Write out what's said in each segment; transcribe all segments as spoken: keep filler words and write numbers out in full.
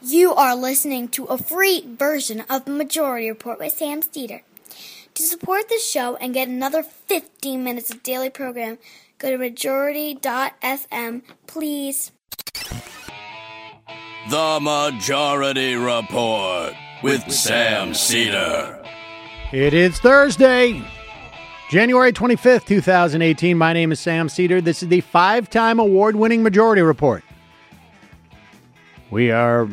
You are listening to a free version of the Majority Report with Sam Steeder. To support this show and get another fifteen minutes of daily program, go to majority dot f m, please. The Majority Report with Sam Steeder. It is Thursday, January twenty-fifth, twenty eighteen. My name is Sam Steeder. This is the five-time award-winning Majority Report. We are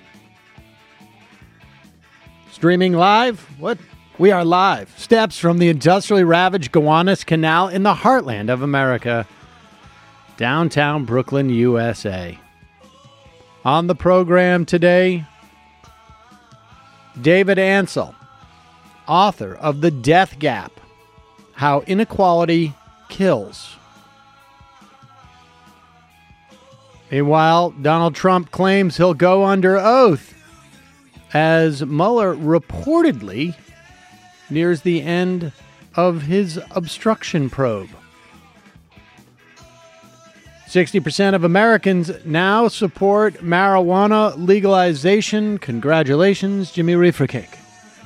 streaming live. What? We are live. Steps from the industrially ravaged Gowanus Canal in the heartland of America, downtown Brooklyn, U S A. On the program today, David Ansel, author of The Death Gap, How Inequality Kills. Meanwhile, Donald Trump claims he'll go under oath as Mueller reportedly nears the end of his obstruction probe. sixty percent of Americans now support marijuana legalization. Congratulations, Jimmy Reefercake.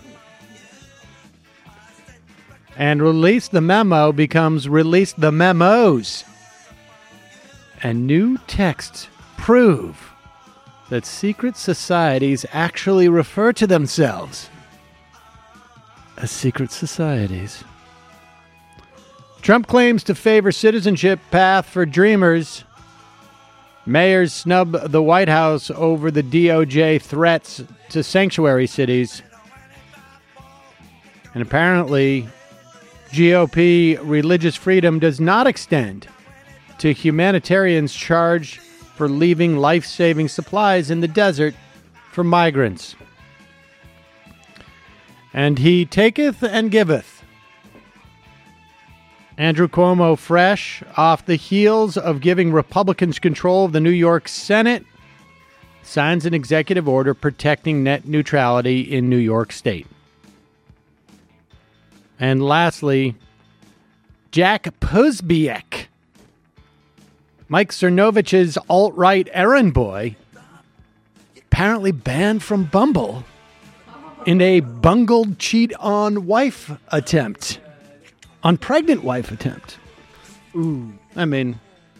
And Release the Memo becomes Release the Memos. And new texts prove that secret societies actually refer to themselves as secret societies. Trump claims to favor citizenship path for dreamers. Mayors snub the White House over the D O J threats to sanctuary cities. And apparently, G O P religious freedom does not extend to humanitarians charged for leaving life-saving supplies in the desert for migrants. And he taketh and giveth. Andrew Cuomo, fresh off the heels of giving Republicans control of the New York Senate, signs an executive order protecting net neutrality in New York State. And lastly, Jack Posobiec, Mike Cernovich's alt-right errand boy, apparently banned from Bumble in a bungled cheat-on-wife attempt. On pregnant wife attempt. Ooh. I mean,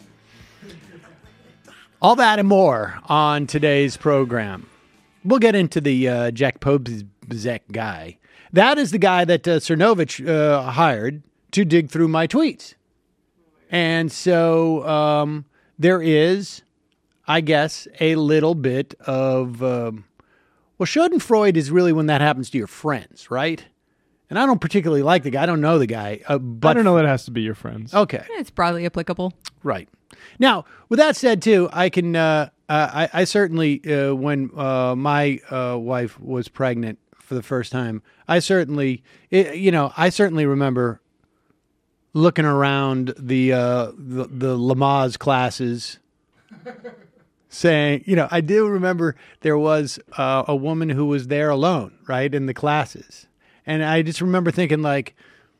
all that and more on today's program. We'll get into the uh, Jack Posobiec guy. That is the guy that uh, Cernovich uh, hired to dig through my tweets. And so um, there is, I guess, a little bit of, um, well, Schadenfreude is really when that happens to your friends, right? And I don't particularly like the guy. I don't know the guy. Uh, but I don't know that it has to be your friends. Okay. Yeah, it's broadly applicable. Right. Now, with that said, too, I can, uh, uh, I, I certainly, uh, when uh, my uh, wife was pregnant for the first time, I certainly, it, you know, I certainly remember looking around the, uh, the, the Lamaze classes saying, you know, I do remember there was uh, a woman who was there alone, right, in the classes. And I just remember thinking, like,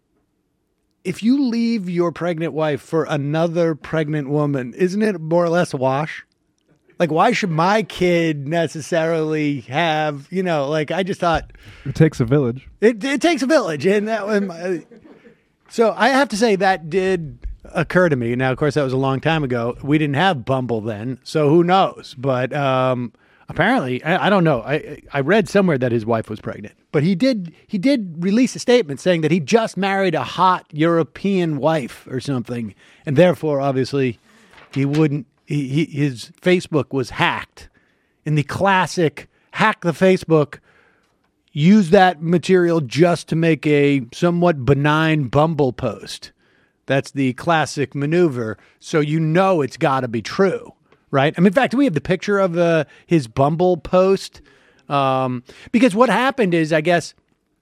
if you leave your pregnant wife for another pregnant woman, isn't it more or less a wash? Like, why should my kid necessarily have, you know, like, I just thought. It takes a village. It, it takes a village. And that was my, so I have to say that did occur to me. Now, of course, that was a long time ago. We didn't have Bumble then, so who knows? But um, apparently, I, I don't know. I I read somewhere that his wife was pregnant. But he did he did release a statement saying that he just married a hot European wife or something, and therefore, obviously, he wouldn't. He, he, his Facebook was hacked in the classic hack the Facebook, use that material just to make a somewhat benign Bumble post. That's the classic maneuver. So you know it's got to be true, right? I mean, in fact, we have the picture of uh, his Bumble post. Um, because what happened is, I guess,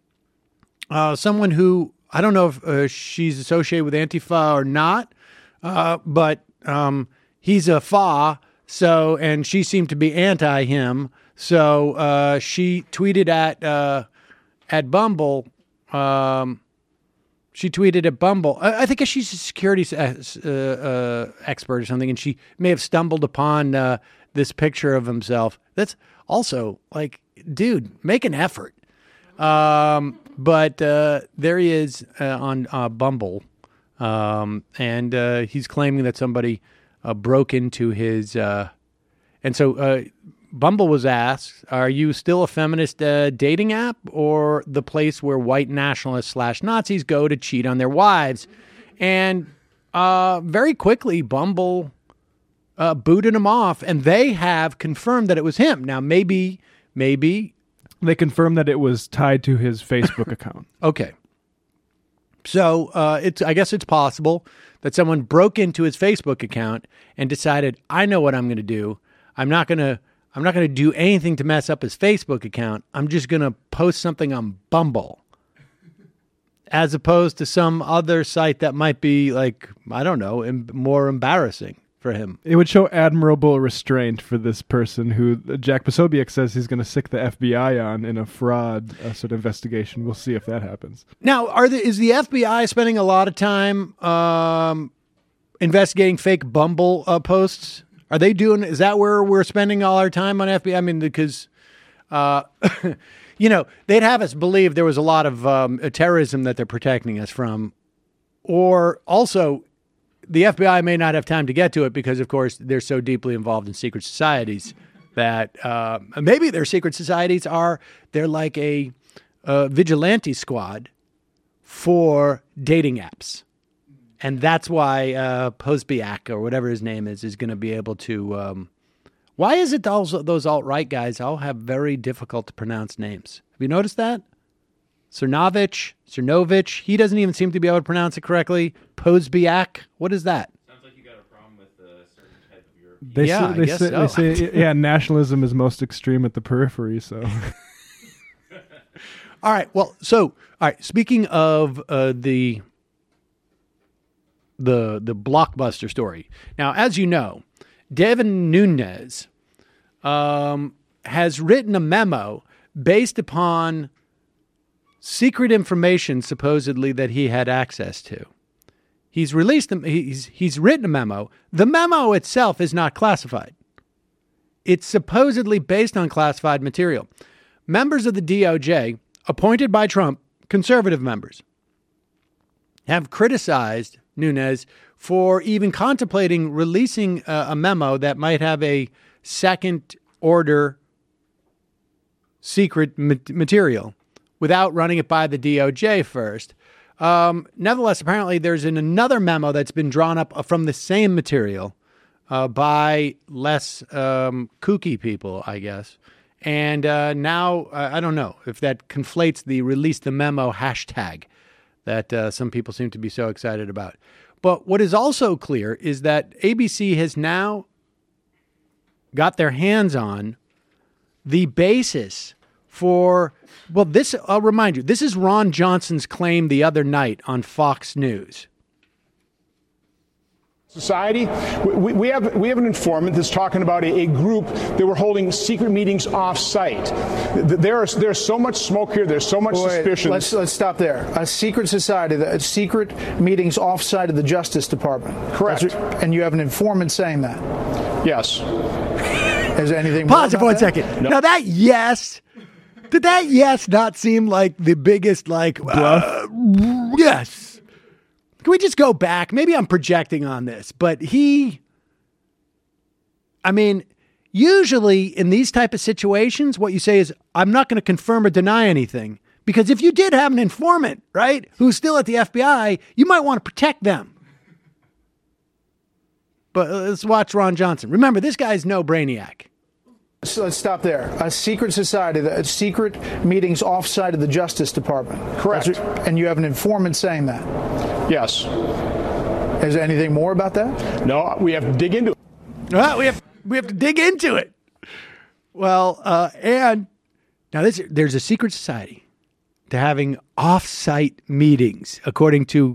uh, someone who, I don't know if uh, she's associated with Antifa or not, uh, but um, he's a F A, so, and she seemed to be anti him. So uh, she tweeted at uh, at Bumble. Um, she tweeted at Bumble. I, I think she's a security uh, uh, expert or something, and she may have stumbled upon uh, this picture of himself. That's Also, like, dude, make an effort. Um, but uh, there he is uh, on uh, Bumble, um, and uh, he's claiming that somebody uh, broke into his. Uh, and so uh, Bumble was asked, "Are you still a feminist uh, dating app, or the place where white nationalists slash Nazis go to cheat on their wives?" And uh, very quickly, Bumble uh, booted him off, and they have confirmed that it was him. Now, maybe, maybe. They confirmed that it was tied to his Facebook account. Okay. So uh, it's I guess it's possible that someone broke into his Facebook account and decided, I know what I'm going to do. I'm not going to I'm not going to do anything to mess up his Facebook account. I'm just going to post something on Bumble, as opposed to some other site that might be like, I don't know, em- more embarrassing for him. It would show admirable restraint for this person who Jack Posobiec says he's going to sick the F B I on in a fraud uh, sort of investigation. We'll see if that happens. Now, are the, is the F B I spending a lot of time um, investigating fake Bumble uh, posts? Are they doing, is that where we're spending all our time on F B I? I mean, because, uh, you know, they'd have us believe there was a lot of um, terrorism that they're protecting us from. Or also, the F B I may not have time to get to it because, of course, they're so deeply involved in secret societies that uh, maybe their secret societies are, they're like a, a vigilante squad for dating apps. And that's why uh, Posobiec, or whatever his name is, is going to be able to... Um, why is it those, those alt-right guys all have very difficult to pronounce names? Have you noticed that? Cernovich, Cernovich, he doesn't even seem to be able to pronounce it correctly. Posobiec, what is that? Sounds like you got a problem with a certain type of European. They Yeah, say, I they, guess say, so. they say, yeah, nationalism is most extreme at the periphery, so... All right, well, so, all right, speaking of uh, the... the the blockbuster story. Now, as you know, Devin Nunes um, has written a memo based upon secret information supposedly that he had access to. He's released them. He's he's written a memo. The memo itself is not classified. It's supposedly based on classified material. Members of the D O J, appointed by Trump, conservative members, have criticized Nunes for even contemplating releasing a, a memo that might have a second order secret ma- material without running it by the D O J first. Um, nevertheless, apparently there's an, another memo that's been drawn up from the same material uh, by less um, kooky people, I guess. And uh, now, uh, I don't know if that conflates the release the memo hashtag that uh, some people seem to be so excited about. But what is also clear is that A B C has now got their hands on the basis for, well, this, I'll remind you, this is Ron Johnson's claim the other night on Fox News. Society, we, we have we have an informant that's talking about a, a group that were holding secret meetings off-site. There is there's so much smoke here. There's so much Wait, suspicion. Let's let's stop there. A secret society, the secret meetings off-site of the Justice Department. Correct. That's, and you have an informant saying that. Yes. Is there anything? more Pause it about for one that? second. Now that yes, did that yes not seem like the biggest like uh, yes? Can we just go back? Maybe I'm projecting on this, but he, I mean, usually in these type of situations, what you say is, I'm not going to confirm or deny anything. Because if you did have an informant, right, who's still at the F B I, you might want to protect them. But let's watch Ron Johnson. Remember, this guy's no brainiac. So let's stop there. A secret society, the secret meetings off-site of the Justice Department. Correct. That's, and you have an informant saying that. Yes. Is there anything more about that? No, we have to dig into it. Well, we have we have to dig into it. Well, uh, and now this, there's a secret society to having off-site meetings, according to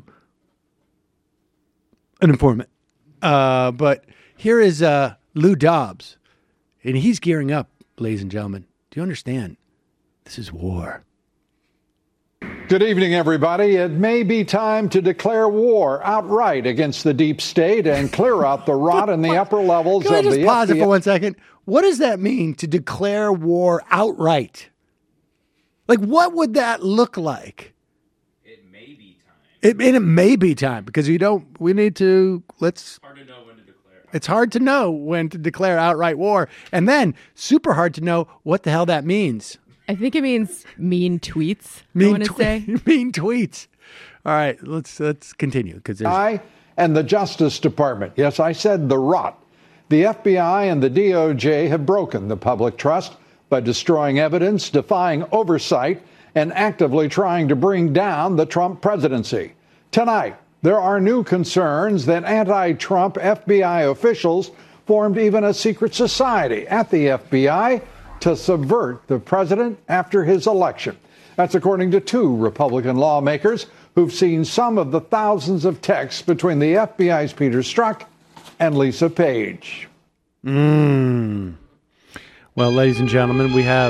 an informant. Uh, but here is uh, Lou Dobbs, and he's gearing up, ladies and gentlemen. Do you understand? This is war. Good evening, everybody. It may be time to declare war outright against the deep state and clear out the rot in the upper levels Can I of just the pause F B I. it for one second? What does that mean, to declare war outright? Like, what would that look like? It may be time. It, and it may be time, because we don't, we need to, let's, Hard to know when to declare. it's hard to know when to declare outright war. And then super hard to know what the hell that means. I think it means mean tweets. I Mean, want to twe- say. mean tweets. All right, let's let's continue, because there's I and the Justice Department. Yes, I said the rot. The F B I and the D O J have broken the public trust by destroying evidence, defying oversight, and actively trying to bring down the Trump presidency. Tonight, there are new concerns that anti-Trump F B I officials formed even a secret society at the F B I to subvert the president after his election. That's according to two Republican lawmakers who've seen some of the thousands of texts between the F B I's Peter Strzok and Lisa Page. Mm. Well, ladies and gentlemen, we have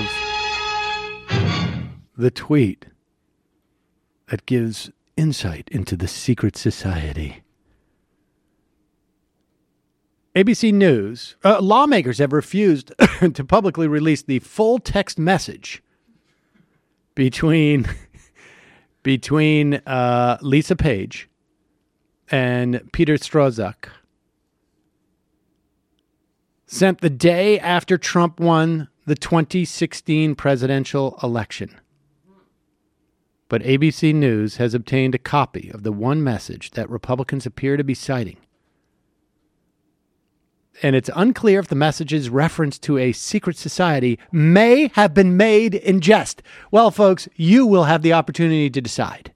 the tweet that gives insight into the secret society. A B C News, uh, lawmakers have refused to publicly release the full text message between between uh, Lisa Page and Peter Strzok, sent the day after Trump won the twenty sixteen presidential election. But A B C News has obtained a copy of the one message that Republicans appear to be citing. And it's unclear if the message's reference to a secret society may have been made in jest. Well, folks, you will have the opportunity to decide.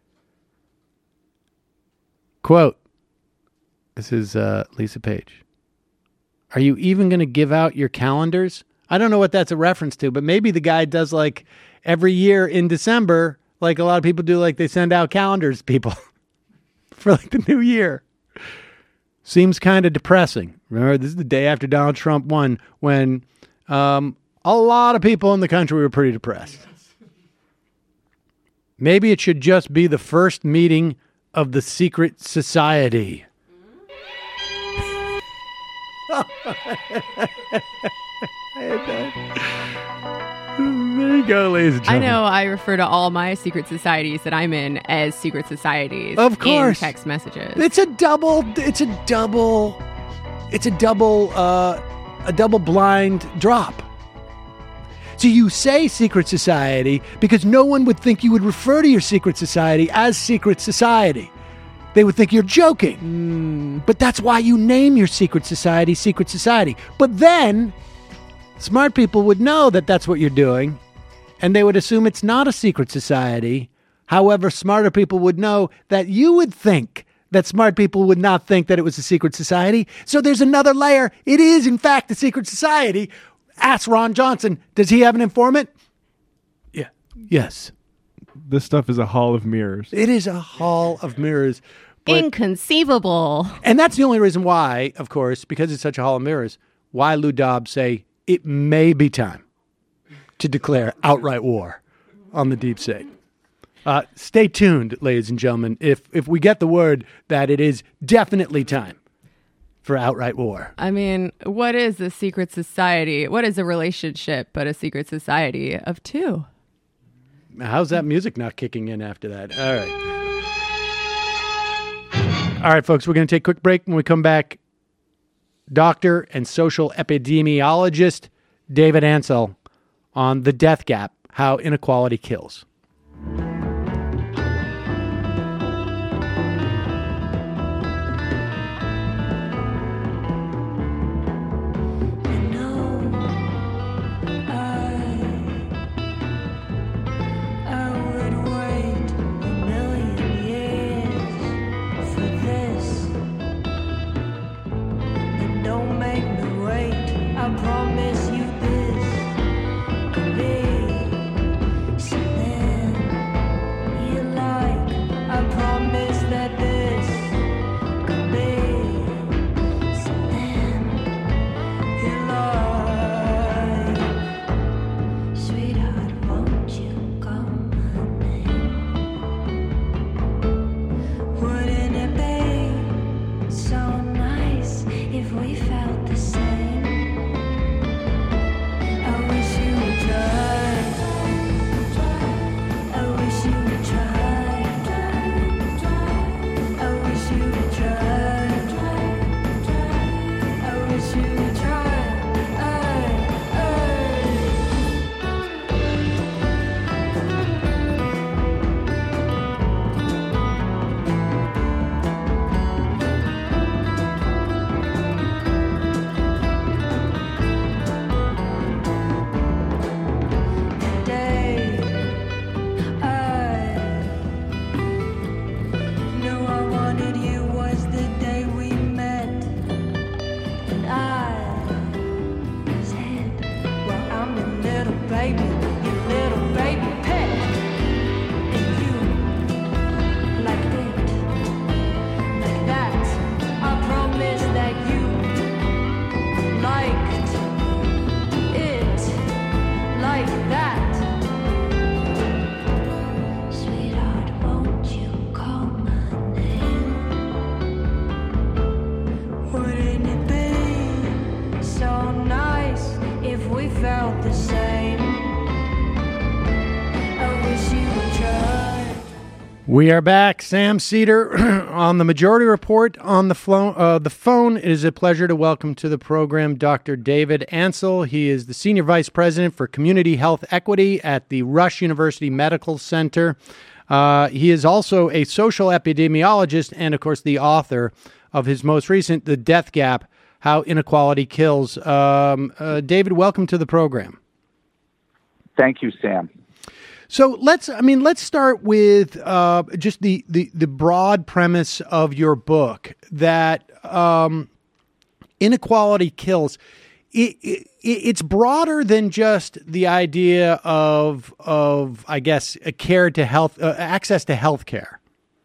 Quote, this is uh, Lisa Page. Are you even going to give out your calendars? I don't know what that's a reference to, but maybe the guy does, like, every year in December, like a lot of people do, like they send out calendars to people for like the new year. Seems kind of depressing. Remember, this is the day after Donald Trump won, when um, a lot of people in the country were pretty depressed. Maybe it should just be the first meeting of the secret society. There you go, ladies and I gentlemen. know I refer to all my secret societies that I'm in as secret societies. Of course. In text messages. It's a double. It's a double. It's a double. Uh, a double blind drop. So you say secret society because no one would think you would refer to your secret society as secret society. They would think you're joking. Mm. But that's why you name your secret society secret society. But then smart people would know that that's what you're doing, and they would assume it's not a secret society. However, smarter people would know that you would think that smart people would not think that it was a secret society. So there's another layer. It is, in fact, a secret society. Ask Ron Johnson. Does he have an informant? Yeah. Yes. This stuff is a hall of mirrors. It is a hall of mirrors. But, Inconceivable. and that's the only reason why, of course, because it's such a hall of mirrors, why Lou Dobbs say it may be time to declare outright war on the deep state. Uh, stay tuned, ladies and gentlemen, if if we get the word that it is definitely time for outright war. I mean, what is a secret society? What is a relationship but a secret society of two? How's that music not kicking in after that? All right. All right, folks, we're going to take a quick break. When we come back, doctor and social epidemiologist David Ansel on the death gap, how inequality kills. Promise you this, babe. So then We are back. Sam Seder on the Majority Report on the, flo- uh, the phone. It is a pleasure to welcome to the program Doctor David Ansel. He is the Senior Vice President for Community Health Equity at the Rush University Medical Center. Uh, he is also a social epidemiologist and, of course, the author of his most recent, The Death Gap, How Inequality Kills. Um, uh, David, welcome to the program. Thank you, Sam. So let's, I mean, let's start with uh, just the, the, the broad premise of your book that um, inequality kills. It, it, it's broader than just the idea of, of I guess, a care to health, uh, access to health care.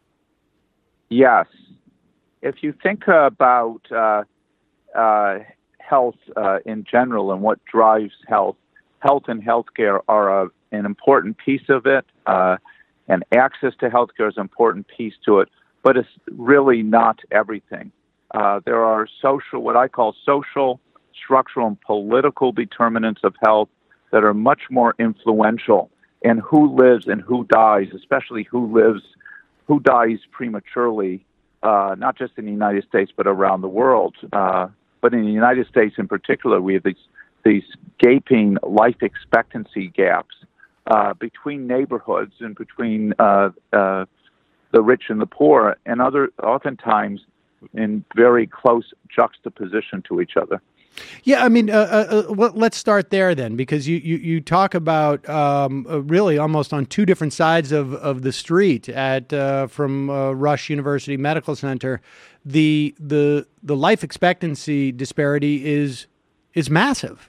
Yes. If you think about uh, uh, health uh, in general and what drives health, health and healthcare are a an important piece of it, uh, and access to healthcare is an important piece to it, but it's really not everything. Uh, there are social, what I call social, structural, and political determinants of health that are much more influential in who lives and who dies, especially who lives, who dies prematurely, uh, not just in the United States, but around the world. Uh, but in the United States in particular, we have these, these gaping life expectancy gaps Uh, between neighborhoods and between uh, uh, the rich and the poor, and other oftentimes in very close juxtaposition to each other. Yeah, I mean, uh, uh, well, let's start there then, because you, you, you talk about um, uh, really almost on two different sides of, of the street at uh, from uh, Rush University Medical Center. The the the life expectancy disparity is is massive.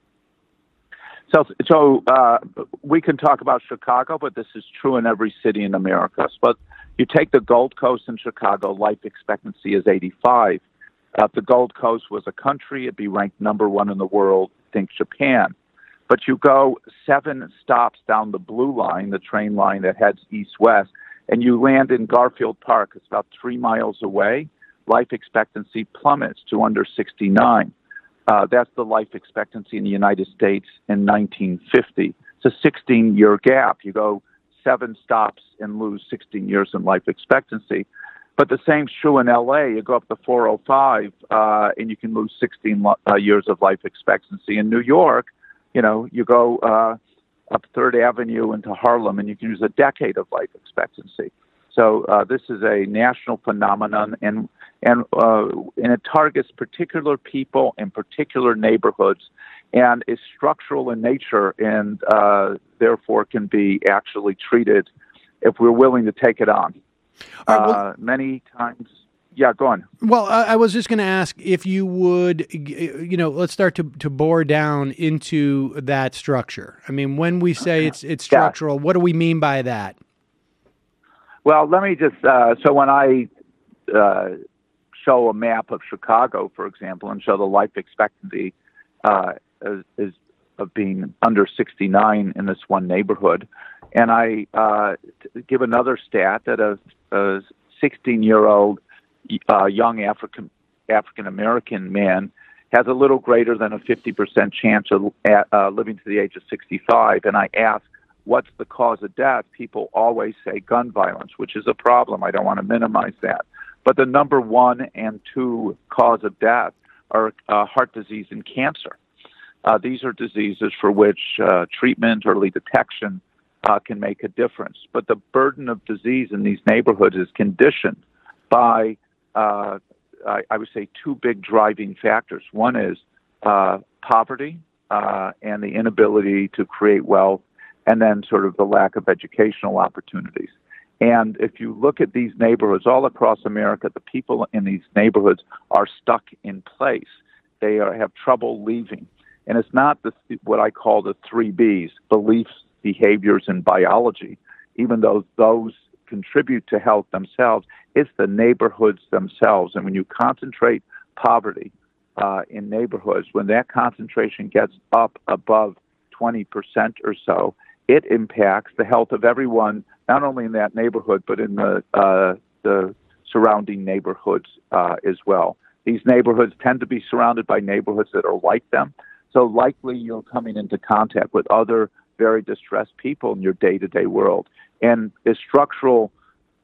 So, so uh, we can talk about Chicago, but this is true in every city in America. But you take the Gold Coast in Chicago, life expectancy is eighty-five. Uh, if the Gold Coast was a country, it'd be ranked number one in the world. Think Japan. But you go seven stops down the blue line, the train line that heads east-west, and you land in Garfield Park. It's about three miles away. Life expectancy plummets to under sixty-nine. Uh, that's the life expectancy in the United States in nineteen fifty. It's a sixteen-year gap. You go seven stops and lose sixteen years in life expectancy. But the same's true in L A. You go up the four oh five, uh, and you can lose sixteen lo- uh, years of life expectancy. In New York, you know, you go uh, up Third Avenue into Harlem, and you can use a decade of life expectancy. So uh, this is a national phenomenon, and and uh, and it targets particular people in particular neighborhoods, and is structural in nature, and uh, therefore can be actually treated if we're willing to take it on. All right, well, uh, many times, yeah, go on. Well, I, I was just going to ask if you would, you know, let's start to, to bore down into that structure. I mean, when we say it's it's structural, yeah. What do we mean by that? Well, let me just, uh, so when I uh, show a map of Chicago, for example, and show the life expectancy uh, is, is of being under sixty-nine in this one neighborhood, and I uh, t- give another stat that a, a sixteen-year-old uh, young African African American man has a little greater than a fifty percent chance of uh, living to the age of sixty-five, and I ask, what's the cause of death? People always say gun violence, which is a problem. I don't want to minimize that. But the number one and two cause of death are uh, heart disease and cancer. Uh, these are diseases for which uh, treatment, early detection uh, can make a difference. But the burden of disease in these neighborhoods is conditioned by, uh, I, I would say, two big driving factors. One is uh, poverty uh, and the inability to create wealth, and then sort of the lack of educational opportunities. And if you look at these neighborhoods all across America, the people in these neighborhoods are stuck in place. They are, have trouble leaving. And it's not the, what I call the three Bs, beliefs, behaviors, and biology, even though those contribute to health themselves. It's the neighborhoods themselves. And when you concentrate poverty uh, in neighborhoods, when that concentration gets up above twenty percent or so, it impacts the health of everyone, not only in that neighborhood, but in the uh, the surrounding neighborhoods uh, as well. These neighborhoods tend to be surrounded by neighborhoods that are like them. So likely you're coming into contact with other very distressed people in your day-to-day world. And as structural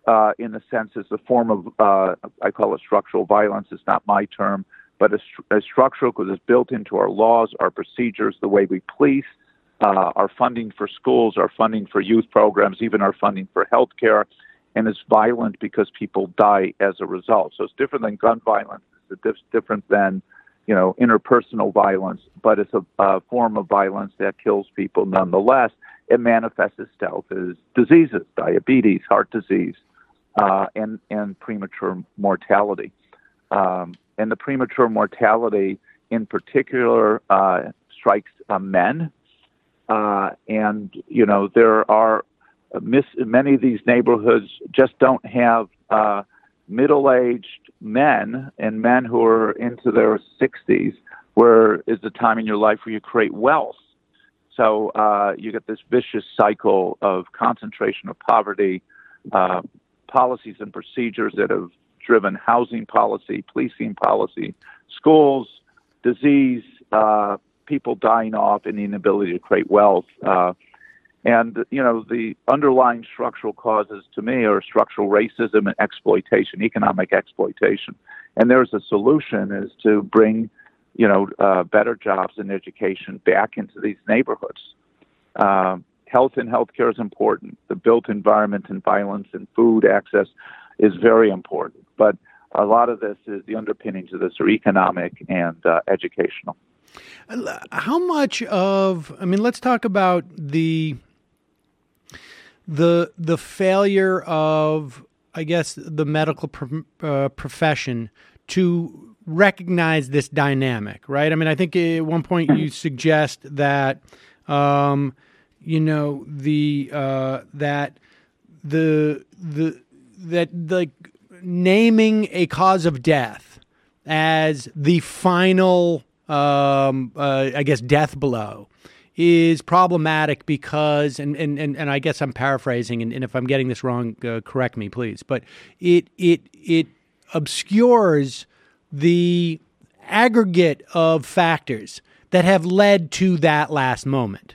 uh, in the sense is a form of, uh, I call it structural violence. It's not my term, but it's, it's structural because it's built into our laws, our procedures, the way we police, uh, our funding for schools, our funding for youth programs, even our funding for healthcare. And it's violent because people die as a result. So it's different than gun violence. It's different than, you know, interpersonal violence, but it's a, a form of violence that kills people nonetheless. It manifests itself as diseases, diabetes, heart disease, uh, and, and premature mortality. Um, and the premature mortality in particular uh, strikes uh, men. Uh, and, you know, there are miss, many of these neighborhoods just don't have uh, middle-aged men and men who are into their sixties, where is the time in your life where you create wealth. So uh, you get this vicious cycle of concentration of poverty, uh, policies and procedures that have driven housing policy, policing policy, schools, disease, uh, people dying off, and the inability to create wealth. Uh, and, you know, the underlying structural causes to me are structural racism and exploitation, economic exploitation. And there's a solution is to bring, you know, uh, better jobs and education back into these neighborhoods. Uh, health and healthcare is important. The built environment and violence and food access is very important. But a lot of this is the underpinnings of this are economic and uh, educational. How much of, I mean, let's talk about the the the failure of, I guess, the medical pro, uh, profession to recognize this dynamic, right? I mean, I think at one point you suggest that, um, you know, the uh, that the the that like naming a cause of death as the final, um, uh, I guess, death blow is problematic because, and and and, and I guess I'm paraphrasing, and, and if I'm getting this wrong, uh, correct me, please. But it it it obscures the aggregate of factors that have led to that last moment.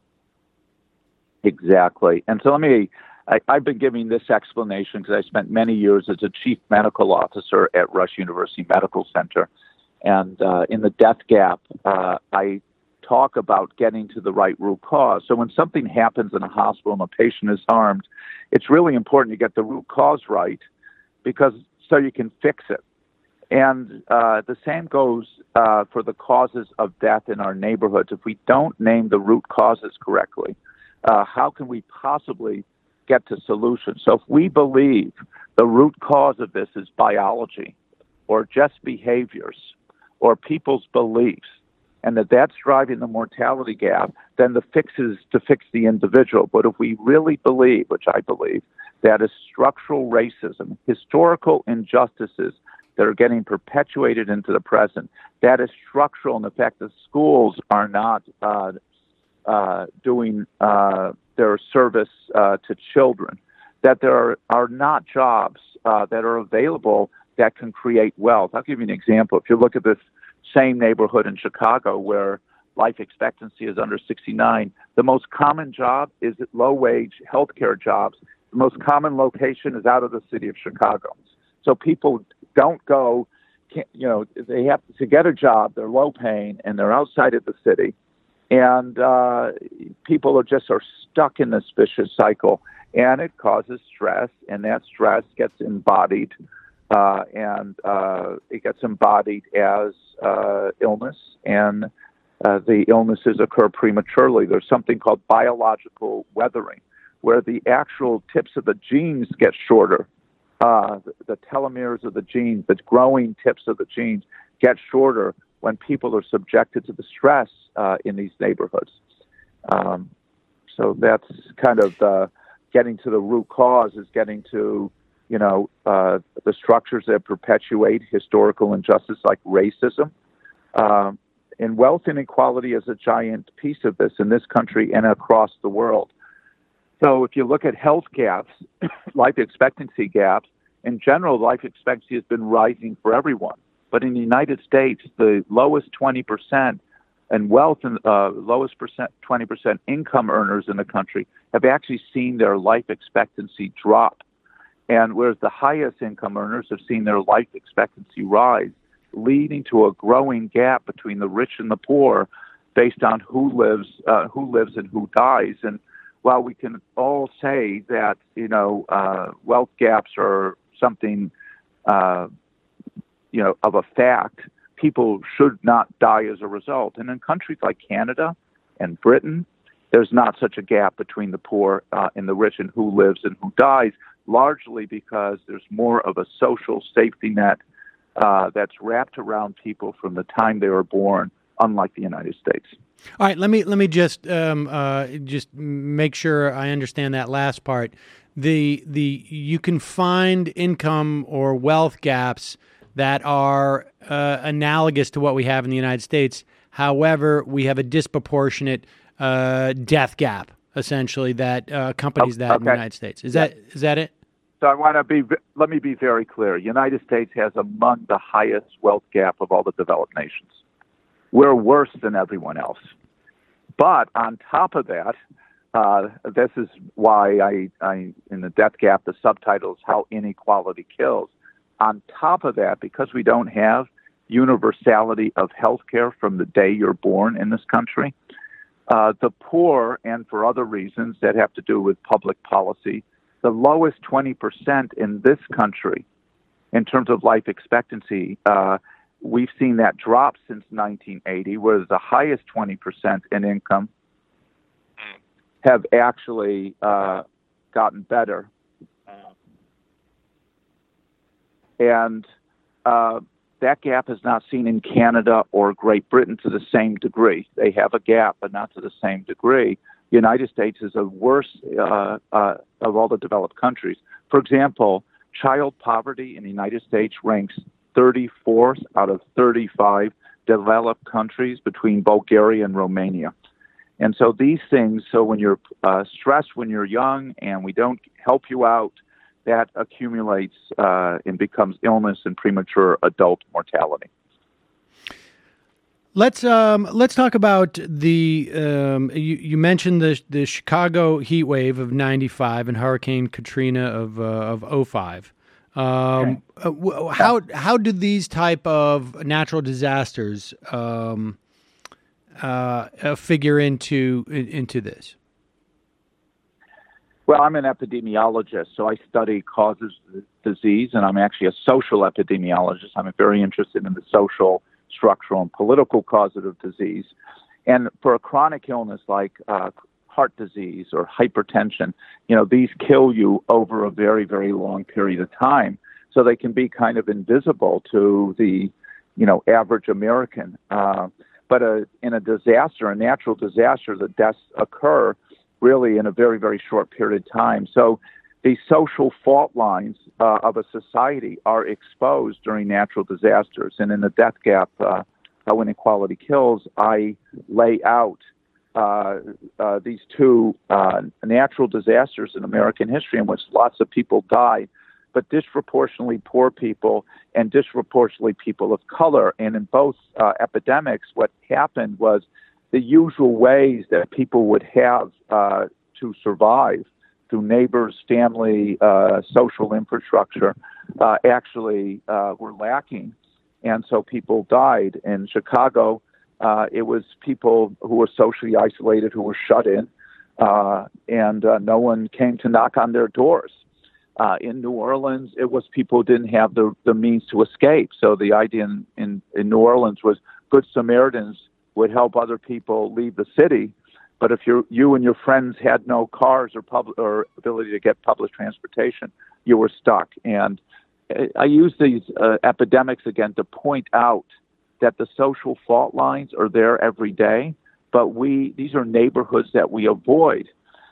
Exactly. And so let me, I, I've been giving this explanation because I spent many years as a chief medical officer at Rush University Medical Center. And uh, in the death gap, uh, I talk about getting to the right root cause. So when something happens in a hospital and a patient is harmed, it's really important to get the root cause right because so you can fix it. And uh, the same goes uh, for the causes of death in our neighborhoods. If we don't name the root causes correctly, uh, how can we possibly get to solutions? So if we believe the root cause of this is biology or just behaviors or people's beliefs, and that that's driving the mortality gap, then the fix is to fix the individual. But if we really believe, which I believe, that is structural racism, historical injustices that are getting perpetuated into the present, that is structural in the fact that schools are not uh, uh, doing uh, their service uh, to children, that there are, are not jobs uh, that are available that can create wealth. I'll give you an example. If you look at this same neighborhood in Chicago where life expectancy is under sixty-nine, the most common job is low-wage healthcare jobs. The most common location is out of the city of Chicago. So people don't go, you know, they have to get a job, they're low paying, and they're outside of the city. And uh, people are just are stuck in this vicious cycle. And it causes stress, and that stress gets embodied, uh, and uh, it gets embodied as uh, illness, and uh, the illnesses occur prematurely. There's something called biological weathering, where the actual tips of the genes get shorter. Uh, the, the telomeres of the genes, the growing tips of the genes get shorter when people are subjected to the stress uh, in these neighborhoods. Um, so that's kind of the, getting to the root cause is getting to, you know, uh, the structures that perpetuate historical injustice like racism. Um, and wealth inequality is a giant piece of this in this country and across the world. So if you look at health gaps, life expectancy gaps, in general, life expectancy has been rising for everyone. But in the United States, the lowest twenty percent and wealth and uh, lowest percent, twenty percent income earners in the country have actually seen their life expectancy drop. And whereas the highest income earners have seen their life expectancy rise, leading to a growing gap between the rich and the poor based on who lives, uh, who lives and who dies. And while we can all say that, you know, uh, wealth gaps are something, uh, you know, of a fact, people should not die as a result. And in countries like Canada and Britain, there's not such a gap between the poor uh, and the rich and who lives and who dies, largely because there's more of a social safety net uh, that's wrapped around people from the time they were born, unlike the United States. All right, let me let me just um, uh, just make sure I understand that last part. The the you can find income or wealth gaps that are uh, analogous to what we have in the United States. However, we have a disproportionate uh, death gap, essentially, that uh, accompanies that okay. in the United States. Is that is that it? So I want to be. Let me be very clear. United States has among the highest wealth gap of all the developed nations. We're worse than everyone else. But on top of that, uh, this is why I, I, in the death gap, the subtitle is How Inequality Kills. On top of that, because we don't have universality of health care from the day you're born in this country, uh, the poor, and for other reasons that have to do with public policy, the lowest twenty percent in this country in terms of life expectancy, uh, we've seen that drop since nineteen eighty, whereas the highest twenty percent in income have actually uh, gotten better. And uh, that gap is not seen in Canada or Great Britain to the same degree. They have a gap, but not to the same degree. The United States is the worst uh, uh, of all the developed countries. For example, child poverty in the United States ranks thirty-fourth out of thirty-five developed countries between Bulgaria and Romania. And so these things, so when you're uh, stressed when you're young and we don't help you out, that accumulates uh, and becomes illness and premature adult mortality. Let's um, let's talk about the um, you, you mentioned the the Chicago heat wave of ninety-five and Hurricane Katrina of uh, of oh five. Um, okay. How how do these type of natural disasters um, uh, figure into into this? Well, I'm an epidemiologist, so I study causes of disease, and I'm actually a social epidemiologist. I'm very interested in the social, structural, and political causes of disease. And for a chronic illness like uh, heart disease or hypertension, you know, these kill you over a very, very long period of time. So they can be kind of invisible to the, you know, average American. Uh, but a, in a disaster, a natural disaster, the deaths occur really in a very, very short period of time. So the social fault lines uh, of a society are exposed during natural disasters. And in the Death Gap, uh, How Inequality Kills, I lay out uh, uh, these two uh, natural disasters in American history in which lots of people died, but disproportionately poor people and disproportionately people of color. And in both uh, epidemics, what happened was the usual ways that people would have uh, to survive through neighbors, family, uh, social infrastructure, uh, actually uh, were lacking. And so people died. In Chicago, uh, it was people who were socially isolated, who were shut in, uh, and uh, no one came to knock on their doors. Uh, in New Orleans, it was people who didn't have the, the means to escape. So the idea in, in, in New Orleans was Good Samaritans would help other people leave the city. But if you you and your friends had no cars or pub, or ability to get public transportation, you were stuck. And I use these uh, epidemics again to point out that the social fault lines are there every day, but we these are neighborhoods that we avoid.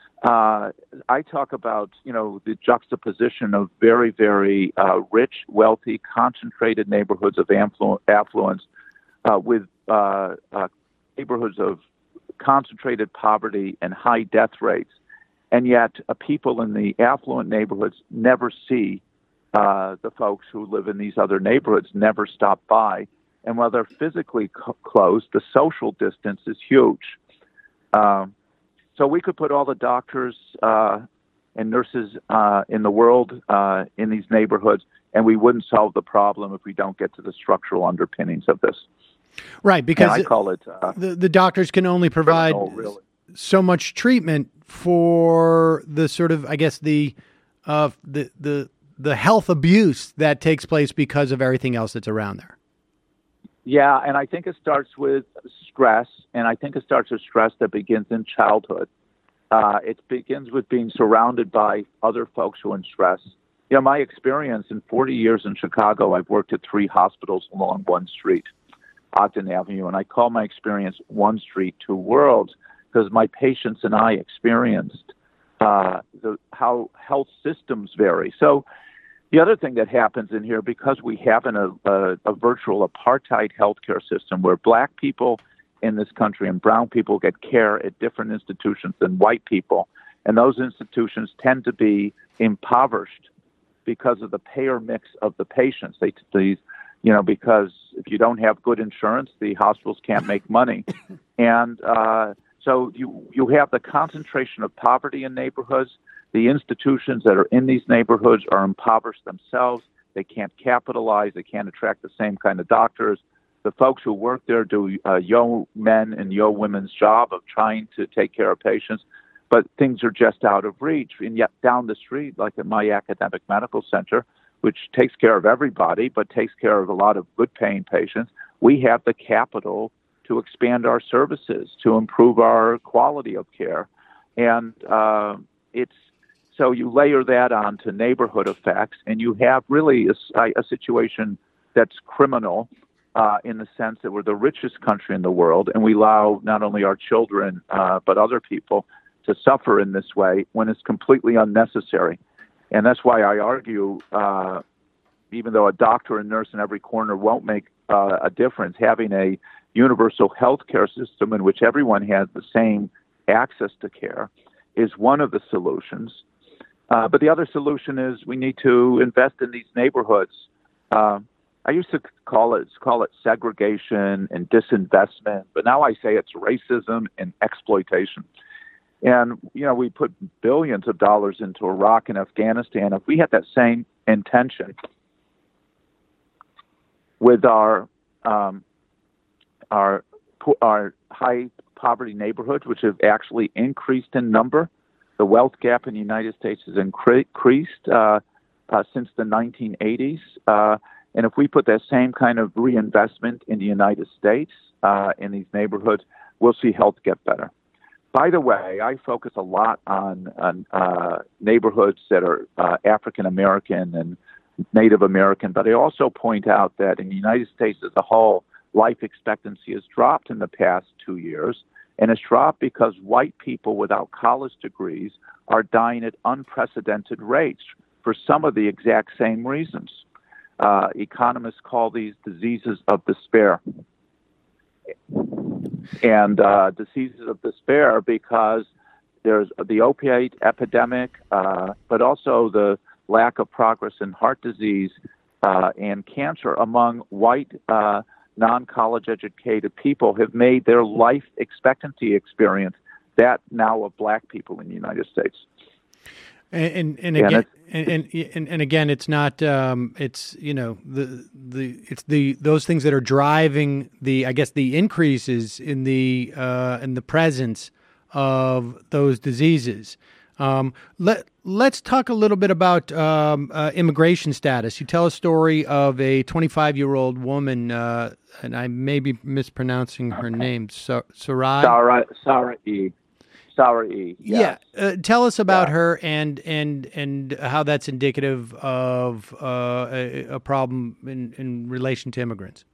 Uh, I talk about, you know, the juxtaposition of very, very uh, rich, wealthy, concentrated neighborhoods of afflu- affluence uh, with uh, uh, neighborhoods of concentrated poverty and high death rates. And yet uh, people in the affluent neighborhoods never see uh, the folks who live in these other neighborhoods, never stop by. And while they're physically co- close, the social distance is huge. Um, so we could put all the doctors uh, and nurses uh, in the world uh, in these neighborhoods, and we wouldn't solve the problem if we don't get to the structural underpinnings of this. Right, because and I call it uh, the, the doctors can only provide criminal, really. so much treatment for the sort of, I guess, the uh, the the the health abuse that takes place because of everything else that's around there. Yeah, and I think it starts with stress, and I think it starts with stress that begins in childhood. Uh, it begins with being surrounded by other folks who are in stress. You know, my experience in forty years in Chicago, I've worked at three hospitals along one street, Ogden Avenue, and I call my experience one street, two worlds, because my patients and I experienced uh, the, how health systems vary. So the other thing that happens in here, because we have an, a, a, a virtual apartheid healthcare system where black people in this country and brown people get care at different institutions than white people, and those institutions tend to be impoverished because of the payer mix of the patients. They, these, you know, because if you don't have good insurance, the hospitals can't make money, and uh, so you you have the concentration of poverty in neighborhoods. The institutions that are in these neighborhoods are impoverished themselves. They can't capitalize. They can't attract the same kind of doctors. The folks who work there do uh, yo men and yo women's job of trying to take care of patients, but things are just out of reach. And yet down the street, like at my academic medical center, which takes care of everybody, but takes care of a lot of good-paying patients, we have the capital to expand our services, to improve our quality of care. And uh, it's so you layer that onto neighborhood effects, and you have really a, a situation that's criminal uh, in the sense that we're the richest country in the world, and we allow not only our children uh, but other people to suffer in this way when it's completely unnecessary. And that's why I argue, uh, even though a doctor and nurse in every corner won't make uh, a difference, having a universal health care system in which everyone has the same access to care is one of the solutions. Uh, but the other solution is we need to invest in these neighborhoods. Uh, I used to call it call it segregation and disinvestment, but now I say it's racism and exploitation. And, you know, we put billions of dollars into Iraq and Afghanistan. If we had that same intention with our um, our our high poverty neighborhoods, which have actually increased in number, the wealth gap in the United States has increased uh, uh, since the nineteen eighties. Uh, and if we put that same kind of reinvestment in the United States, uh, in these neighborhoods, we'll see health get better. By the way, I focus a lot on, on uh, neighborhoods that are uh, African American and Native American, but I also point out that in the United States as a whole, life expectancy has dropped in the past two years, and it's dropped because white people without college degrees are dying at unprecedented rates for some of the exact same reasons. Uh, economists call these diseases of despair. And uh, diseases of despair because there's the opioid epidemic, uh, but also the lack of progress in heart disease uh, and cancer among white uh, non-college educated people have made their life expectancy experience that now of black people in the United States. And and, and Yeah, again and, and and and again, it's not um, it's you know the the it's the those things that are driving the I guess the increases in the uh, in the presence of those diseases. Um, let let's talk a little bit about um, uh, immigration status. You tell a story of a twenty-five year old woman, uh, and I may be mispronouncing her name, so, Sarai. Sarah, Sarah E. Sarah E. Yes. Yeah, uh, tell us about Yeah. her and and and how that's indicative of uh, a, a problem in, in relation to immigrants.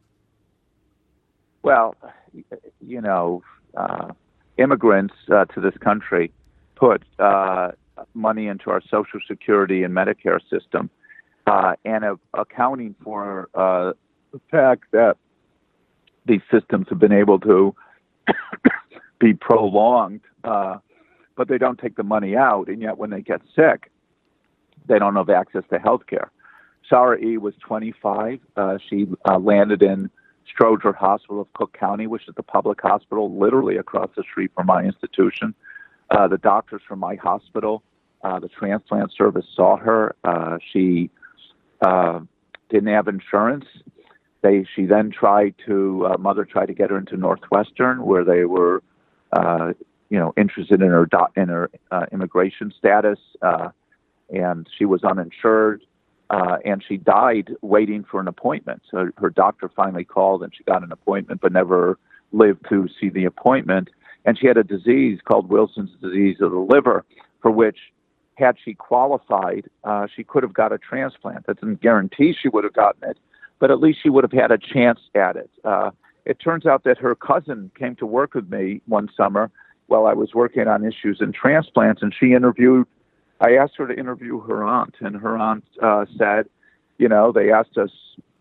Well, you know, uh, immigrants uh, to this country put uh, money into our Social Security and Medicare system, uh, and uh, accounting for uh, the fact that these systems have been able to be prolonged, uh, but they don't take the money out, and yet when they get sick, they don't have access to health care. Sarah E. was twenty-five. Uh, she uh, landed in Stroger Hospital of Cook County, which is the public hospital literally across the street from my institution. Uh, the doctors from my hospital Uh, the transplant service saw her. Uh, she uh, didn't have insurance. They she then tried to uh, mother tried to get her into Northwestern, where they were, uh, you know, interested in her do- in her uh, immigration status, uh, and she was uninsured, uh, and she died waiting for an appointment. So her doctor finally called, and she got an appointment, but never lived to see the appointment. And she had a disease called Wilson's disease of the liver, for which, had she qualified, uh, she could have got a transplant. That doesn't guarantee she would have gotten it, but at least she would have had a chance at it. Uh, it turns out that her cousin came to work with me one summer while I was working on issues in transplants, and she interviewed, I asked her to interview her aunt, and her aunt uh, said, you know, they asked us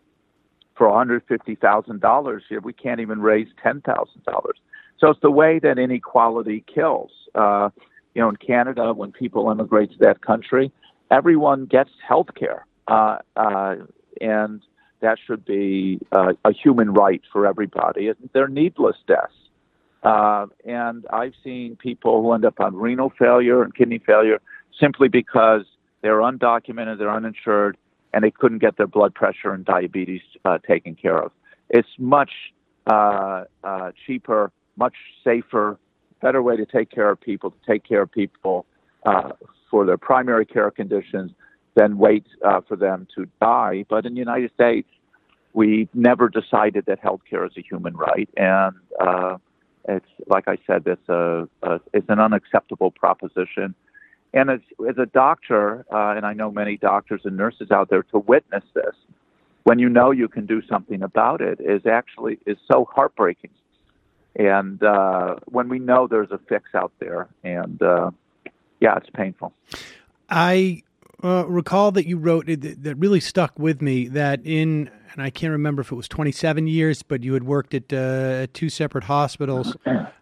for one hundred fifty thousand dollars here. We can't even raise ten thousand dollars. So it's the way that inequality kills. Uh, you know, in Canada, when people immigrate to that country, everyone gets health care. Uh, uh, and that should be uh, a human right for everybody. They're needless deaths. Uh, and I've seen people who end up on renal failure and kidney failure simply because they're undocumented, they're uninsured, and they couldn't get their blood pressure and diabetes uh, taken care of. It's much uh, uh, cheaper, much safer, better way to take care of people, to take care of people uh, for their primary care conditions than wait uh, for them to die. But in the United States, we never decided that healthcare is a human right. And uh, it's, like I said, it's, a, a, it's an unacceptable proposition. And as, as a doctor, uh, and I know many doctors and nurses out there, to witness this, when you know you can do something about it, is actually is so heartbreaking. And uh, when we know there's a fix out there, and uh, yeah, it's painful. I uh, recall that you wrote that, that really stuck with me that in, and I can't remember if it was twenty-seven years, but you had worked at uh, two separate hospitals.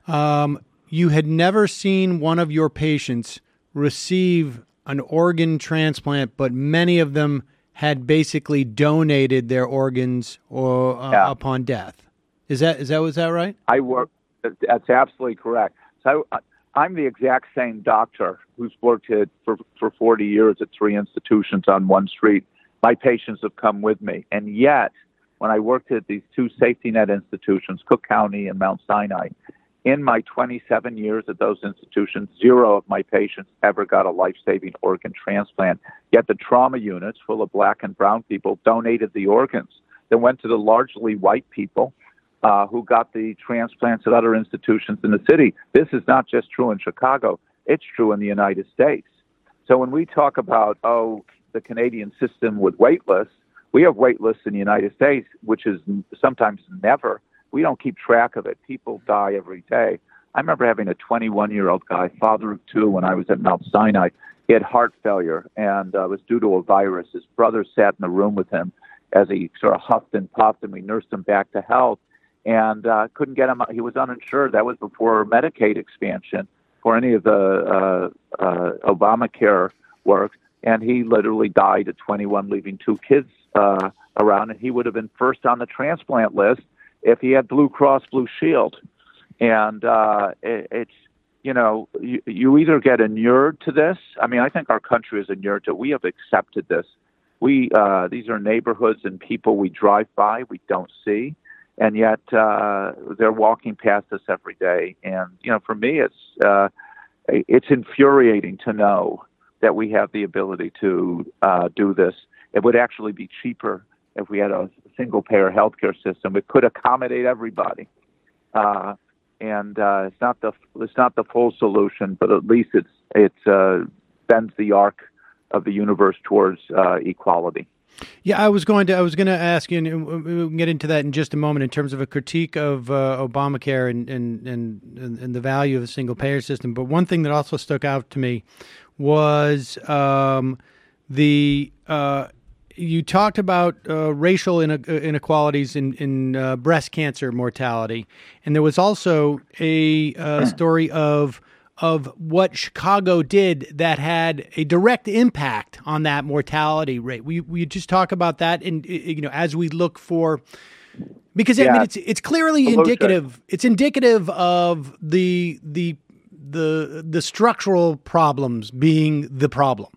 Um, you had never seen one of your patients receive an organ transplant, but many of them had basically donated their organs or uh, yeah. upon death. Is that is that was that right? I work. That's absolutely correct. So I, I'm the exact same doctor who's worked at, for for forty years at three institutions on one street. My patients have come with me, and yet when I worked at these two safety net institutions, Cook County and Mount Sinai, in my twenty-seven years at those institutions, zero of my patients ever got a life-saving organ transplant. Yet the trauma units, full of black and brown people, donated the organs. They went to the largely white people uh, who got the transplants at other institutions in the city. This is not just true in Chicago. It's true in the United States. So when we talk about, oh, the Canadian system with wait lists, we have wait lists in the United States, which is sometimes never. We don't keep track of it. People die every day. I remember having a twenty-one-year-old guy, father of two, when I was at Mount Sinai. He had heart failure, and uh, it was due to a virus. His brother sat in the room with him as he sort of huffed and puffed, and we nursed him back to health, and uh, couldn't get him. He was uninsured. That was before Medicaid expansion, for any of the uh, uh, Obamacare work, and he literally died at twenty-one, leaving two kids uh, around, and he would have been first on the transplant list if he had Blue Cross Blue Shield. And uh, it, it's, you know, you, you either get inured to this. I mean, I think our country is inured to it. We have accepted this. We uh, these are neighborhoods and people we drive by, we don't see, and yet uh, they're walking past us every day. And, you know, for me, it's uh, it's infuriating to know that we have the ability to uh, do this. It would actually be cheaper if we had a single-payer healthcare system. It could accommodate everybody, uh, and uh, it's not the it's not the full solution, but at least it's it uh, bends the arc of the universe towards uh, equality. Yeah, I was going to I was going to ask you, and we'll get into that in just a moment, in terms of a critique of uh, Obamacare and and, and and the value of the single-payer system. But one thing that also stuck out to me was um, the uh, you talked about uh, racial inequalities in, in uh, breast cancer mortality, and there was also a uh, story of of what Chicago did that had a direct impact on that mortality rate. We we just talk about that, and you know, as we look for, because yeah. I mean, it's it's clearly indicative. It's indicative of the the the the structural problems being the problem.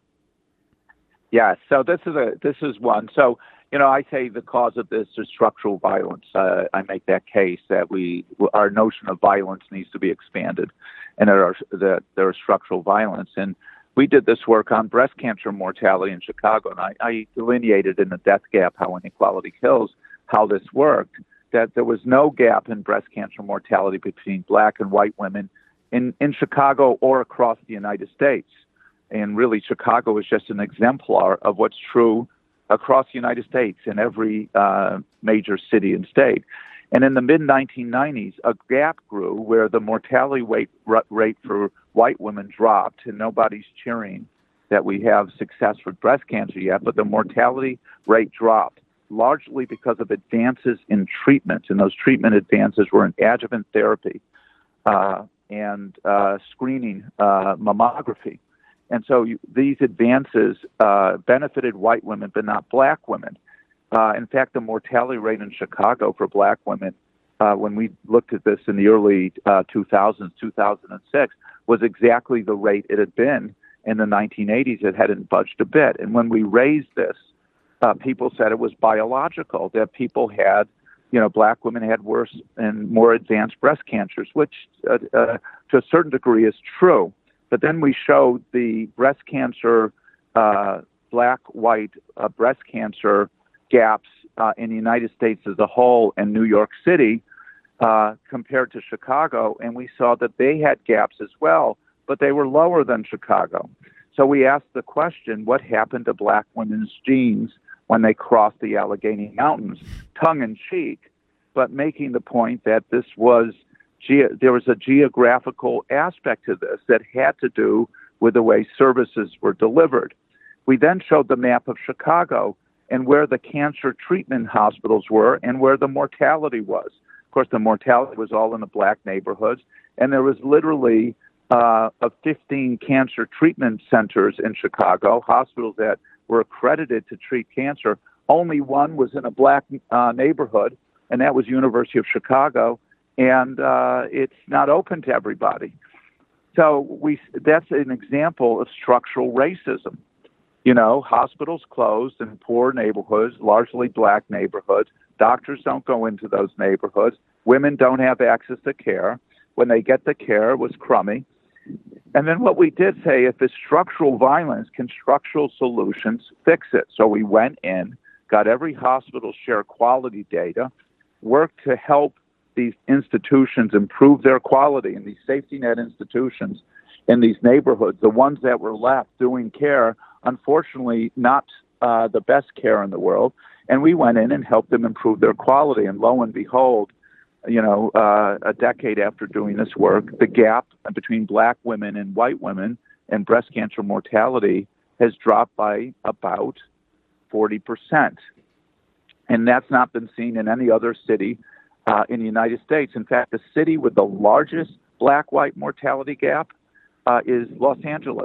Yeah, so this is a this is one. So, you know, I say the cause of this is structural violence. Uh, I make that case that we our notion of violence needs to be expanded, and there are that there is structural violence. And we did this work on breast cancer mortality in Chicago, and I, I delineated in the death gap how inequality kills, how this worked. That there was no gap in breast cancer mortality between black and white women in in Chicago or across the United States. And really, Chicago is just an exemplar of what's true across the United States in every uh, major city and state. And in the mid nineteen nineties, a gap grew where the mortality rate, rate for white women dropped, and nobody's cheering that we have success with breast cancer yet, but the mortality rate dropped, largely because of advances in treatment. And those treatment advances were in adjuvant therapy uh, and uh, screening uh, mammography. And so you, these advances uh, benefited white women, but not black women. Uh, in fact, the mortality rate in Chicago for black women, uh, when we looked at this in the early uh, two thousands, two thousand six, was exactly the rate it had been in the nineteen eighties. It hadn't budged a bit. And when we raised this, uh, people said it was biological, that people had, you know, black women had worse and more advanced breast cancers, which uh, uh, to a certain degree is true. But then we showed the breast cancer, uh, black-white uh, breast cancer gaps uh, in the United States as a whole and New York City uh, compared to Chicago, and we saw that they had gaps as well, but they were lower than Chicago. So we asked the question, what happened to black women's genes when they crossed the Allegheny Mountains? Tongue-in-cheek, but making the point that this was Ge- there was a geographical aspect to this that had to do with the way services were delivered. We then showed the map of Chicago and where the cancer treatment hospitals were and where the mortality was. Of course, the mortality was all in the black neighborhoods, and there was literally uh, of fifteen cancer treatment centers in Chicago, hospitals that were accredited to treat cancer. Only one was in a black uh, neighborhood, and that was University of Chicago. And uh, it's not open to everybody. So we that's an example of structural racism. You know, hospitals closed in poor neighborhoods, largely black neighborhoods. Doctors don't go into those neighborhoods. Women don't have access to care. When they get the care, it was crummy. And then what we did say, if it's structural violence, can structural solutions fix it? So we went in, got every hospital share quality data, worked to help these institutions improve their quality, and these safety net institutions in these neighborhoods, the ones that were left doing care, unfortunately not uh, the best care in the world. And we went in and helped them improve their quality. And lo and behold, you know, uh, a decade after doing this work, the gap between black women and white women and breast cancer mortality has dropped by about forty percent. And that's not been seen in any other city Uh, in the United States. In fact, the city with the largest black-white mortality gap uh, is Los Angeles,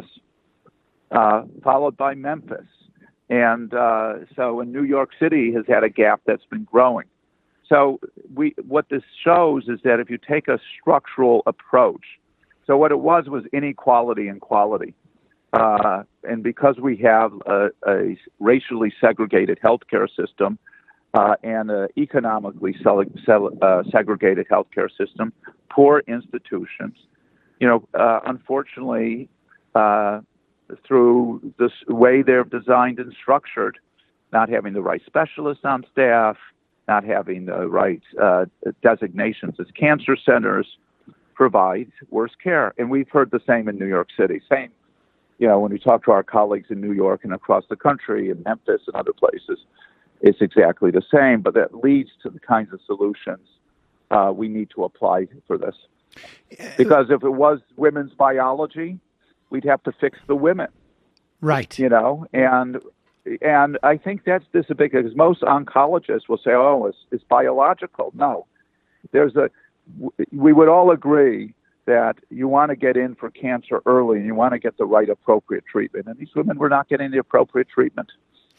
uh, followed by Memphis. And uh, so in New York City has had a gap that's been growing. So we, what this shows is that if you take a structural approach, so what it was was inequality and quality. Uh, and because we have a, a racially segregated healthcare system, Uh, and an economically sele- sele- uh, segregated healthcare system, poor institutions. You know, uh, unfortunately, uh, through this way they're designed and structured, not having the right specialists on staff, not having the right uh, designations as cancer centers, provides worse care. And we've heard the same in New York City. Same, you know, when we talk to our colleagues in New York and across the country, in Memphis and other places, it's exactly the same, but that leads to the kinds of solutions uh, we need to apply for this. Because if it was women's biology, we'd have to fix the women. Right. You know, and and I think that's this a big, because most oncologists will say, oh, it's, it's biological. No. There's a, we would all agree that you want to get in for cancer early and you want to get the right appropriate treatment. And these women were not getting the appropriate treatment.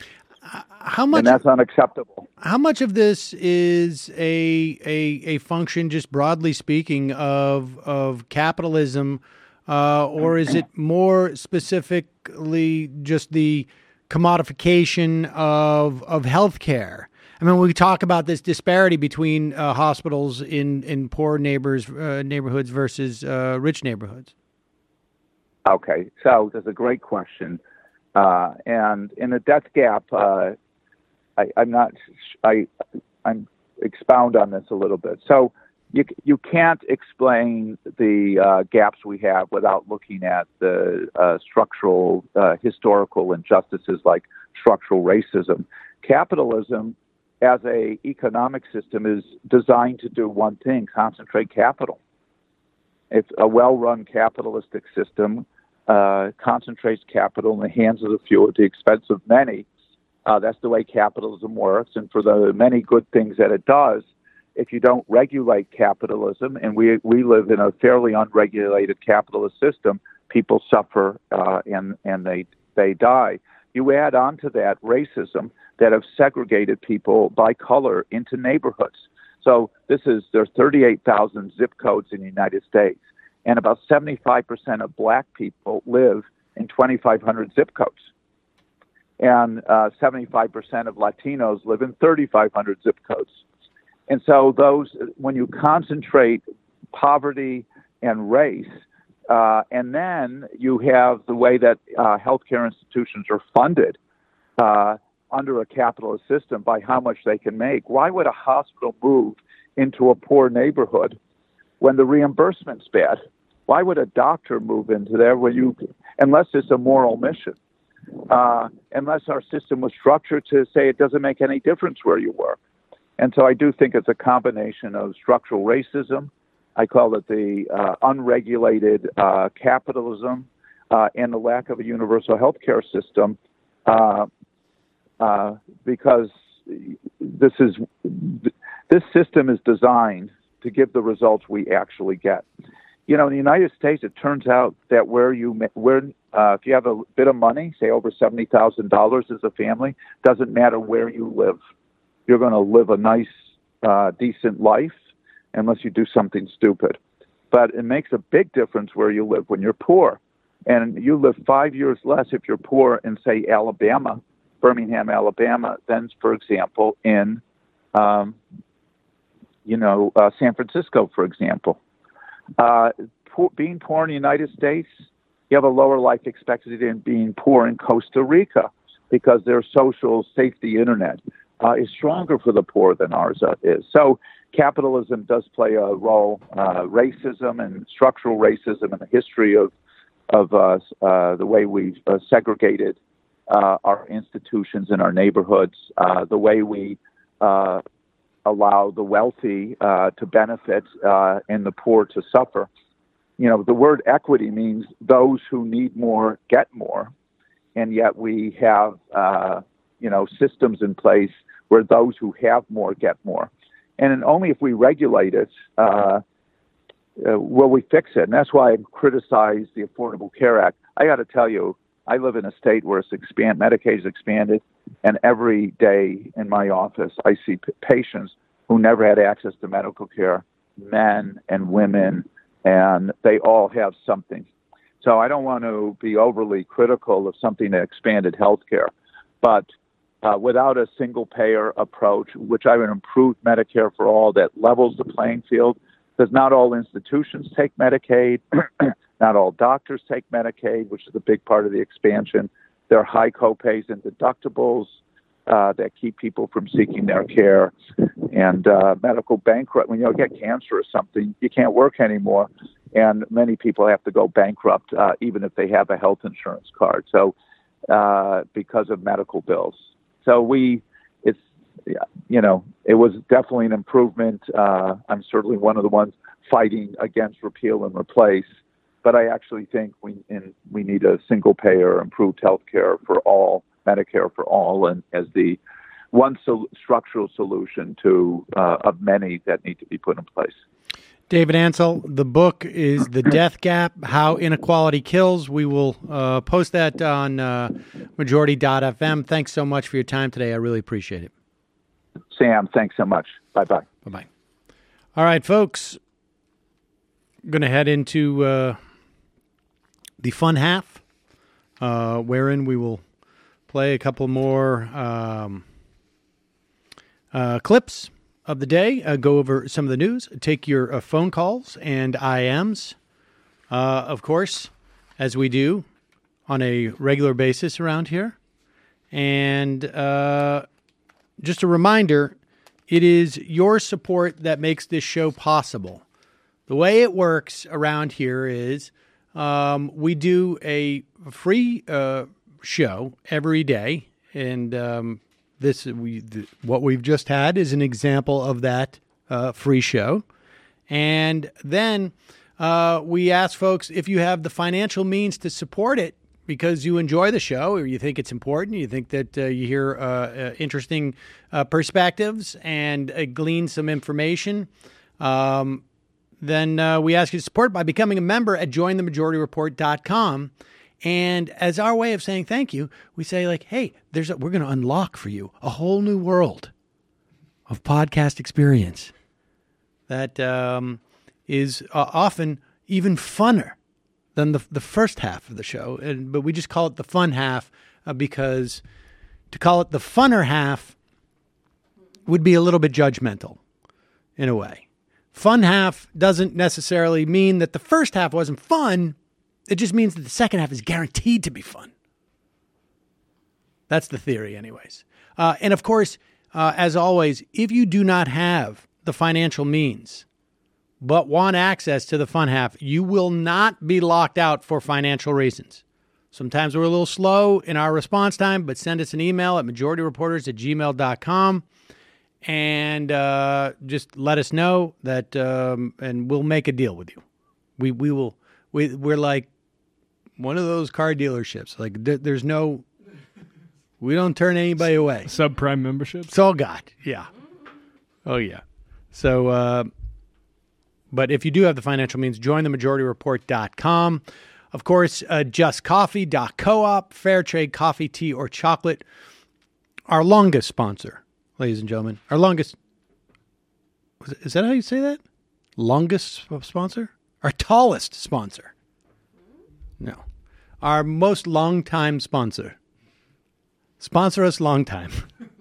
How much? And that's unacceptable. How much of this is a a a function, just broadly speaking, of of capitalism uh, or is it more specifically just the commodification of of healthcare? I mean, we talk about this disparity between uh, hospitals in, in poor neighbors uh, neighborhoods versus uh, rich neighborhoods. Okay, so that's a great question. Uh, and in the death gap, uh, I, I'm not. I I'm expound on this a little bit. So you you can't explain the uh, gaps we have without looking at the uh, structural, uh, historical injustices like structural racism. Capitalism, as a economic system, is designed to do one thing: concentrate capital. It's a well-run capitalistic system. Uh, concentrates capital in the hands of the few at the expense of many. Uh, that's the way capitalism works. And for the many good things that it does, if you don't regulate capitalism, and we we live in a fairly unregulated capitalist system, people suffer uh, and and they they die. You add on to that racism that have segregated people by color into neighborhoods. So this is there's thirty-eight thousand zip codes in the United States. And about seventy-five percent of black people live in twenty-five hundred zip codes. And uh, seventy-five percent of Latinos live in thirty-five hundred zip codes. And so those, when you concentrate poverty and race, uh, and then you have the way that uh, healthcare institutions are funded uh, under a capitalist system by how much they can make, why would a hospital move into a poor neighborhood when the reimbursement's bad? Why would a doctor move into there when you, unless it's a moral mission, uh, unless our system was structured to say it doesn't make any difference where you work? And so I do think it's a combination of structural racism. I call it the uh, unregulated uh, capitalism uh, and the lack of a universal health care system uh, uh, because this is this system is designed to give the results we actually get. You know, in the United States, it turns out that where you where uh, if you have a bit of money, say over seventy thousand dollars as a family, doesn't matter where you live. You're going to live a nice, uh, decent life unless you do something stupid. But it makes a big difference where you live when you're poor. And you live five years less if you're poor in, say, Alabama, Birmingham, Alabama, than, for example, in, um, you know, uh, San Francisco, for example. Uh, poor, being poor in the United States, you have a lower life expectancy than being poor in Costa Rica because their social safety internet uh, is stronger for the poor than ours uh, is. So capitalism does play a role. Uh, racism and structural racism and the history of of uh, uh, the way we've uh, segregated uh, our institutions in our neighborhoods, uh, the way we uh, allow the wealthy uh, to benefit uh, and the poor to suffer. You know, the word equity means those who need more get more, and yet we have, uh, you know, systems in place where those who have more get more. And only if we regulate it uh, uh, will we fix it. And that's why I criticize the Affordable Care Act. I got to tell you, I live in a state where it's expand, Medicaid is expanded, and every day in my office I see p- patients who never had access to medical care, men and women, and they all have something. So I don't want to be overly critical of something that expanded health care, but uh, without a single-payer approach, which I would improve Medicare for all, that levels the playing field, because not all institutions take Medicaid, not all doctors take Medicaid, which is a big part of the expansion. There are high copays and deductibles uh, that keep people from seeking their care, and uh, medical bankrupt. When you get cancer or something, you can't work anymore, and many people have to go bankrupt uh, even if they have a health insurance card. So uh, because of medical bills. So we, it's, you know, it was definitely an improvement. Uh, I'm certainly one of the ones fighting against repeal and replace, but I actually think we in, we need a single payer, improved health care for all, Medicare for all, and as the one so structural solution to uh, of many that need to be put in place. David Ansel, the book is The Death Gap, How Inequality Kills. We will uh, post that on uh, majority dot f m. Thanks so much for your time today. I really appreciate it. Sam, thanks so much. Bye-bye. Bye-bye. All right, folks. I'm going to head into uh, the fun half, uh, wherein we will play a couple more um, uh, clips of the day, uh, go over some of the news, take your uh, phone calls and I Ms, uh, of course, as we do on a regular basis around here. And uh, just a reminder, it is your support that makes this show possible. The way it works around here is um, we do a free uh, show every day, and um, this we th- what we've just had is an example of that uh, free show. And then uh, we ask folks if you have the financial means to support it because you enjoy the show or you think it's important, you think that uh, you hear uh, uh, interesting uh, perspectives and uh, glean some information, um, then uh, we ask you to support by becoming a member at join the majority report dot com. And as our way of saying thank you, we say like, hey, there's a, we're going to unlock for you a whole new world of podcast experience that um, is uh, often even funner than the the first half of the show. And, but we just call it the fun half uh, because to call it the funner half would be a little bit judgmental in a way. Fun half doesn't necessarily mean that the first half wasn't fun. It just means that the second half is guaranteed to be fun. That's the theory anyways. Uh, and of course, uh, as always, if you do not have the financial means but want access to the fun half, you will not be locked out for financial reasons. Sometimes we're a little slow in our response time, but send us an email at majority reporters at gmail dot com and uh, just let us know that, um, and we'll make a deal with you. We we will. We we're like one of those car dealerships. Like th- there's no, we don't turn anybody away. Subprime membership. It's all God. Yeah. Oh yeah. So, uh, but if you do have the financial means, join the majority report dot com. Of course, uh, just coffee dot coop, fair trade coffee, tea, or chocolate. Our longest sponsor, ladies and gentlemen. Our longest, is that how you say that? Longest sponsor? Our tallest sponsor. No. Our most long-time sponsor. Sponsor us long time.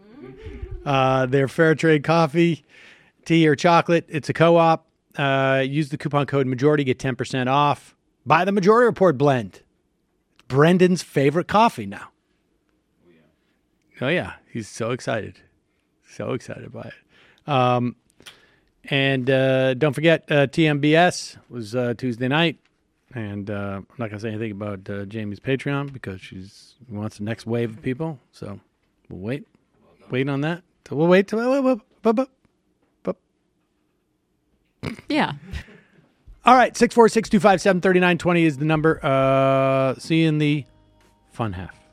uh, they're fair trade coffee, tea, or chocolate. It's a co-op. Uh, use the coupon code majority, get ten percent off. Buy the Majority Report blend. It's Brendan's favorite coffee now. Oh, yeah. Oh, yeah. He's so excited. So excited by it. Um, and uh, don't forget, uh, T M B S was uh, Tuesday night. And uh, I'm not going to say anything about uh, Jamie's Patreon because she wants the next wave of people. So we'll wait. Wait on that. So we'll wait. Till, yeah. All right. six four six, two five seven, three nine two zero is the number. Uh, see you in the fun half.